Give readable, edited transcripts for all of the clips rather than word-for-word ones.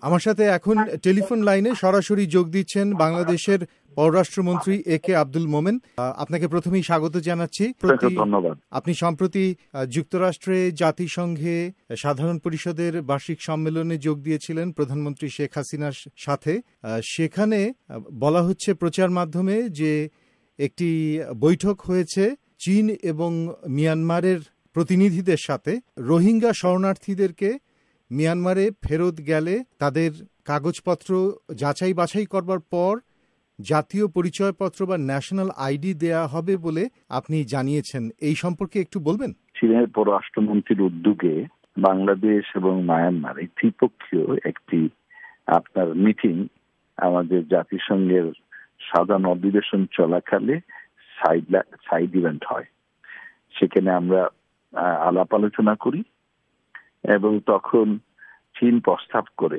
আমার সাথে এখন টেলিফোন লাইনে সরাসরি যোগ দিচ্ছেন বাংলাদেশের পররাষ্ট্রমন্ত্রী একে আব্দুল মোমেন। আপনাকে প্রথমেই স্বাগত জানাচ্ছি। ধন্যবাদ। আপনি সম্প্রতি যুক্তরাষ্ট্রে জাতিসংঘে সাধারণ পরিষদের বার্ষিক সম্মেলনে যোগ দিয়েছিলেন প্রধানমন্ত্রী শেখ হাসিনার সাথে। সেখানে বলা হচ্ছে প্রচার মাধ্যমে যে একটি বৈঠক হয়েছে চীন এবং মিয়ানমারের প্রতিনিধিদের সাথে। রোহিঙ্গা শরণার্থীদেরকে মিয়ানমারে ফেরত গেলে তাদের কাগজপত্র যাচাই বাছাই করবার পর জাতীয় পরিচয়পত্র বা ন্যাশনাল আইডি দেয়া হবে বলে আপনি জানিয়েছেন। এই সম্পর্কে একটু বলবেন? চীনের পররাষ্ট্রমন্ত্রীর উদ্যোগে বাংলাদেশ এবং মায়ানমার এই ত্রিপক্ষীয় একটি আপনার মিটিং আমাদের জাতিসংঘের সাধারণ অধিবেশন চলাকালে সাইড ইভেন্ট হয়। সেখানে আমরা আলাপ আলোচনা করি এবং তখন চীন প্রস্তাব করে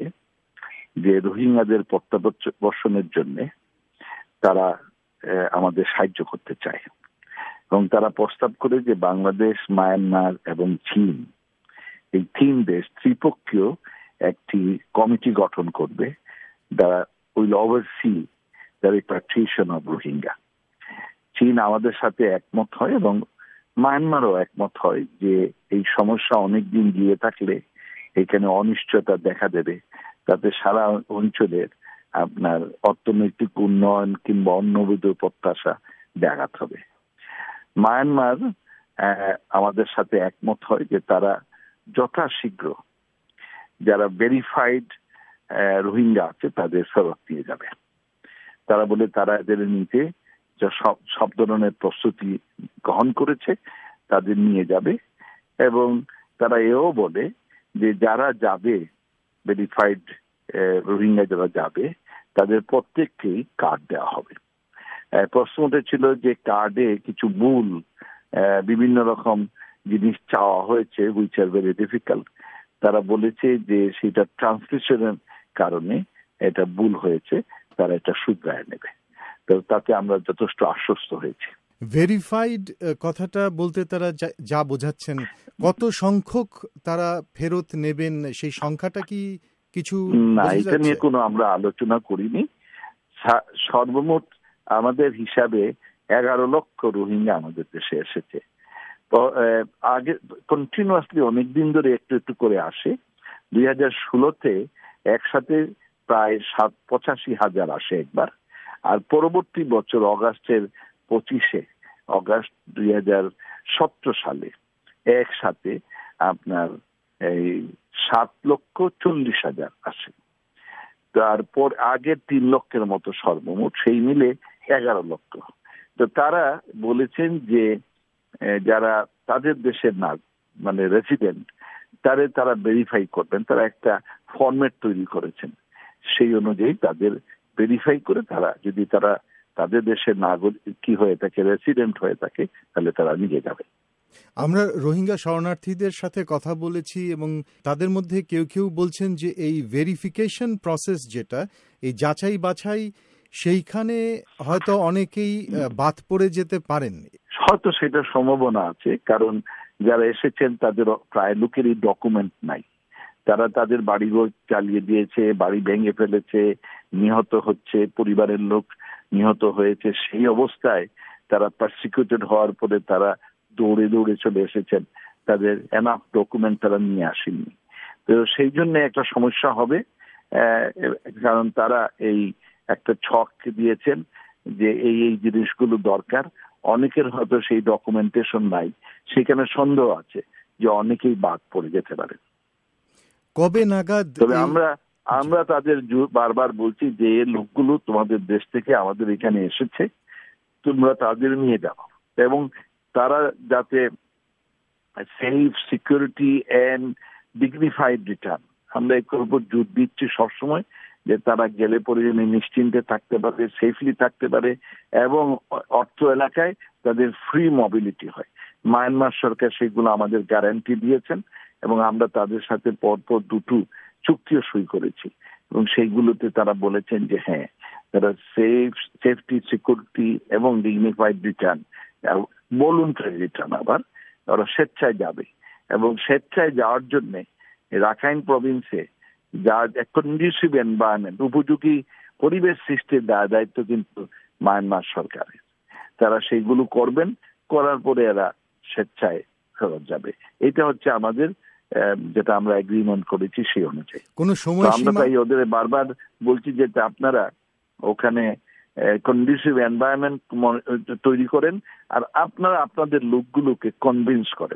যে রোহিঙ্গাদের প্রত্যাবর্ষণের জন্য তারা আমাদের সাহায্য করতে চায় এবং তারা প্রস্তাব করে যে বাংলাদেশ, মায়ানমার এবং চীন এই তিন দেশ ত্রিপক্ষীয় একটি কমিটি গঠন করবে যারা will oversee the repatriation of Rohingya. চীন আমাদের সাথে একমত হয় এবং মায়ানমারও একমত হয় যে এই সমস্যা অনেকদিন গিয়ে থাকলে এখানে অনিশ্চয়তা দেখা দেবে, তাতে সারা অঞ্চলের আপনার অর্থনৈতিক উন্নয়ন কিংবা অন্যবিধ প্রত্যাশা ব্যাঘাত হবে। মায়ানমার আমাদের সাথে একমত হয় যে তারা যথাশীঘ্র যারা ভেরিফাইড রোহিঙ্গা আছে তাদের ফেরত দিয়ে যাবে। তারা বলে তারা এদের নিতে সব ধরনের প্রস্তুতি গ্রহণ করেছে, তাদের নিয়ে যাবে এবং তারা এও বলে যে যারা যাবে ভেরিফাইড রোহিঙ্গা যারা যাবে তাদের প্রত্যেককেই কার্ড দেওয়া হবে। প্রশ্নটা ছিল যে কার্ডে কিছু ভুল বিভিন্ন রকম জিনিস চাওয়া হয়েছে হুইচ আর ভেরি ডিফিকাল্ট। তারা বলেছে যে সেটা ট্রান্সলেশনের কারণে এটা ভুল হয়েছে, তারা এটা শুধরায় নেবে। তো তাতে আমরা যথেষ্ট আশ্বস্ত হয়েছি। ভেরিফাইড কথাটা বলতে তারা যা বোঝাচ্ছেন, কত সংখ্যক তারা ফেরত নেবেন সেই সংখ্যাটা কি কিছু? না, এটা নিয়ে কোনো আমরা আলোচনা করিনি। সর্বমোট আমাদের হিসাবে 11 লক্ষ রোহিঙ্গা আমাদের দেশে এসেছে। আগে কন্টিনিউয়াসলি অনেকদিন ধরে একটু একটু করে আসে। 2016-তে একসাথে প্রায় 85,000 আসে একবার, আর পরবর্তী বছর অগাস্টের 25 অগাস্ট 2017 সালে একসাথে আপনার এই 7,40,000 আসে। তারপর আগের 3 লক্ষের মতো সর্বমোট, সেই মিলে 11 লক্ষ। তো তারা বলেছেন যে যারা তাদের দেশের মানে রেসিডেন্ট তারা ভেরিফাই করবেন। তারা একটা ফরম্যাট তৈরি করেছেন, সেই অনুযায়ী তাদের ভেরিফাই করে তারা যদি তাদের দেশের নাগরিক কি হয়ে থাকে, রেসিডেন্ট হয়ে থাকে, তাহলে তারা নিয়ে যাবে। আমরা রোহিঙ্গা শরণার্থীদের সাথে কথা বলেছি এবং তাদের মধ্যে কেউ কেউ বলছেন যে এই ভেরিফিকেশন প্রসেস যেটা, এই যাচাই বাছাই, সেইখানে হয়তো অনেকেই বাদ পড়ে যেতে পারেন। হয়তো সেটা সম্ভাবনা আছে, কারণ যারা এসেছেন তাদের প্রায় লোকেরই ডকুমেন্ট নাই। তারা তাদের বাড়িঘর চালিয়ে দিয়েছে, বাড়ি ভেঙে ফেলেছে, নিহত হচ্ছে, পরিবারের লোক নিহত হয়েছে। সেই অবস্থায় তারা পারসিকিউটেড হওয়ার পরে তারা দৌড়ে দৌড়ে চলে এসেছেন, তাদের এনাফ ডকুমেন্ট তারা নিয়ে আসেননি। তো সেই জন্য একটা সমস্যা হবে, কারণ তারা এই একটা ছক দিয়েছেন যে এই এই জিনিসগুলো দরকার। অনেকের হয়তো সেই ডকুমেন্টেশন নাই, সেখানে সন্দেহ আছে যে অনেকেই বাদ পড়ে যেতে পারে। কবে নাগাদ? তবে আমরা তাদের বারবার বলছি যে এই লোকগুলো তোমাদের দেশ থেকে আমাদের এখানে এসেছে, তোমরা তাদের নিয়ে যাও এবং তারা যাতে safe, security and dignified return, আমরা এর উপর জোর দিচ্ছি সবসময়, যে তারা গেলে পরে যেন নিশ্চিন্তে থাকতে পারে, সেফলি থাকতে পারে এবং অর্থ এলাকায় তাদের ফ্রি মোবিলিটি হয়। মায়ানমার সরকার সেগুলো আমাদের গ্যারান্টি দিয়েছেন এবং আমরা তাদের সাথে পরপর 2টো চুক্তিও সই করেছি এবং সেইগুলোতে তারা বলেছেন যে হ্যাঁ, তারা সেফটি, সিকিউরিটি এবং ডিগনিফাইড রিটার্ন, ভলান্টারি রিটার্ন, আবার ওরা স্বেচ্ছায় যাবে এবং স্বেচ্ছায় যাওয়ার জন্য রাখাইন প্রভিন্সে যা কন্ডিশিভ এনভায়রনমেন্ট, উপযোগী পরিবেশ সৃষ্টির দায়িত্ব কিন্তু মায়ানমার সরকারের। তারা সেইগুলো করবেন, করার পরে এরা স্বেচ্ছায় ফেরত যাবে। এটা হচ্ছে আমাদের যেটা আমরা এগ্রিমেন্ট করেছি সেই অনুযায়ী। কোনো সময় আমরা তাই ওদের বারবার বলছি যে আপনারা ওখানে কন্ডিশিভ এনভায়রনমেন্ট তৈরি করেন, আর আপনারা আপনাদের লোকগুলোকে কনভিন্স করেন,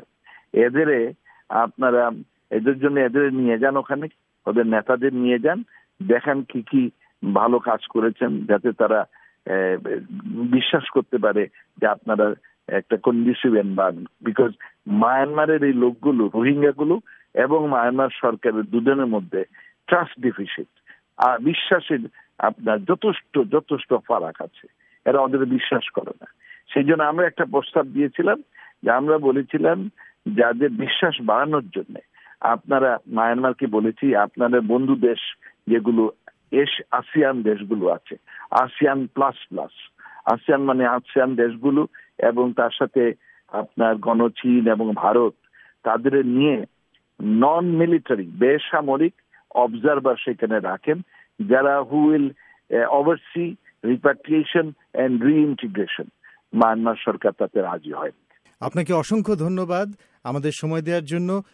এদের জন্য এদের নিয়ে যান, ওখানে ওদের নেতাদের নিয়ে যান, দেখান কি কি ভালো কাজ করেছেন, যাতে তারা বিশ্বাস করতে পারে যে আপনারা একটা কন্ডিশিভ এনভায়রনমেন্ট। বিকজ মায়ানমারের এই লোকগুলো, রোহিঙ্গাগুলো এবং মায়ানমার সরকারের দুজনের মধ্যে ট্রাস্ট ডিফিসিট, আর বিশ্বাসের আপনার যথেষ্ট ফারাক আছে। এরা ওদের বিশ্বাস করে না। সেই জন্য আমরা একটা প্রস্তাব দিয়েছিলাম যে আমরা বলেছিলাম যাদের বিশ্বাস বাড়ানোর জন্য আপনারা মায়ানমারকে বলেছি, আপনাদের বন্ধু দেশ যেগুলো আসিয়ান দেশগুলো আছে, আসিয়ান প্লাস প্লাস, আসিয়ান মানে আসিয়ান দেশগুলো এবং তার সাথে আপনার গণচীন এবং ভারত, তাদের নিয়ে নন মিলিটারি বেসামরিক অবজারভার সেখানে রাখেন, যারা who will oversee repatriation and reintegration. Myanmar সরকার তাতে রাজি হয়। আপনাকে অসংখ্য ধন্যবাদ আমাদের সময় দেওয়ার জন্য।